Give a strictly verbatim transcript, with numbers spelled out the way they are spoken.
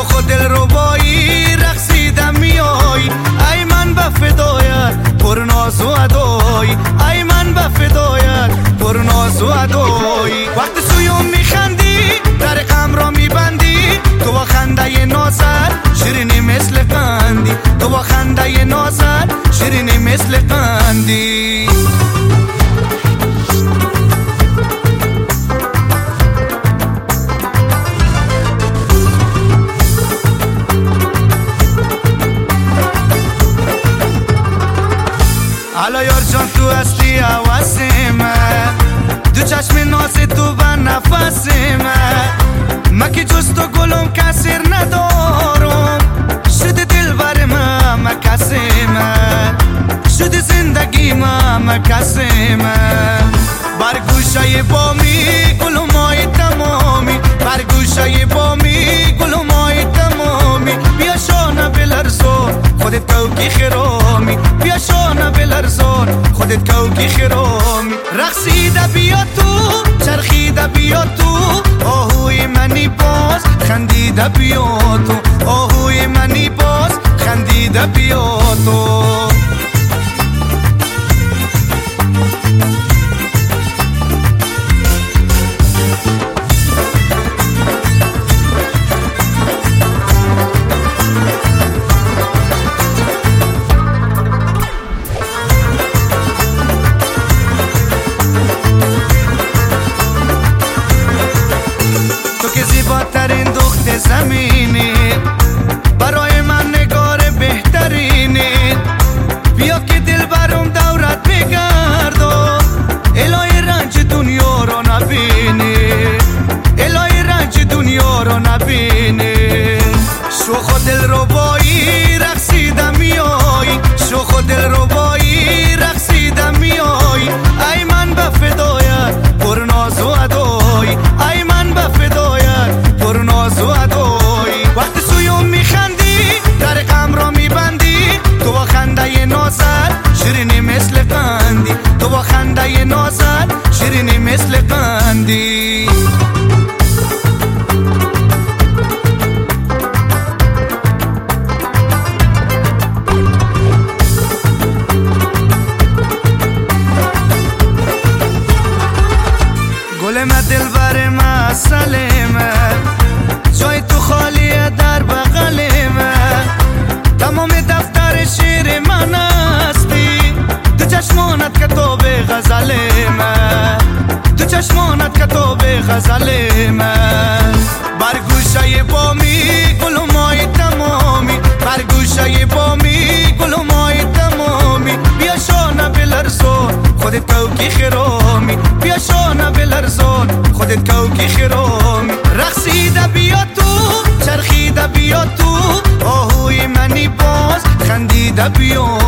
شوخ و دل ربایی رقصیدم میای، ای من به فدایت پر ناز و ادای، ای من به فدایت پر ناز و ادای. وقت سویم میخندی در غم را میبندی، تو با خنده نازت شیرینی مثل قندی، تو با خنده نازت شیرینی مثل قندی. حالا یار جان تو هستی حواس من، دو چشم ناز تو و نفس من، من که جز تو گلم کسیر ندارم، شده دلبر من مکس من، شده زندگی من مکس من. بر گوشه بامی گلمای تمامی، بر گوشه بامی گلمای تمامی، بیا شانه بلرزون خودت کوکی خرامی، بیا شانه بلرزون خودت کوکی خرامی. رقصیده بیا تو چرخیده بیا تو، آهوی منی باز خندیده بیا تو، آهوی منی باز خندیده بیا تو. زیباترین دختر زمینی، برای من نگار بهترینی، بیا که دل برم دورت بگردم، الهی رنج دنیا رو نبینی، الهی رنج دنیا رو نبینی. شوخ و دل ربایی رقصیدم میای، شوخ و دل ربایی رقصیدم میای، ای من به فدایت پر ناز و ادای، ای من به فدایت پر ناز و ادای. وقت سویم میخندی در غم را میبندی، تو با خنده نازت شیرینی مثل قندی، تو با خنده نازت شیرینی مثل قندی. گلم دلبر من سلمه، جای تو خالیه در بغل من، تمام دفتر شعر من هستی، دو چشمانت کتاب غزل من، دو چشمانت کتاب غزل من. بر گوشه بامی گلمای تمامی، بر گوشه بامی گلمای تمامی، بیا شانه بلرزون خودت کوکی خرامی، بیا شانه بلرزون خودت کوکی خرامی. رقصیده بیا تو چرخیده بیا تو، آهوی منی باز خندیده بیا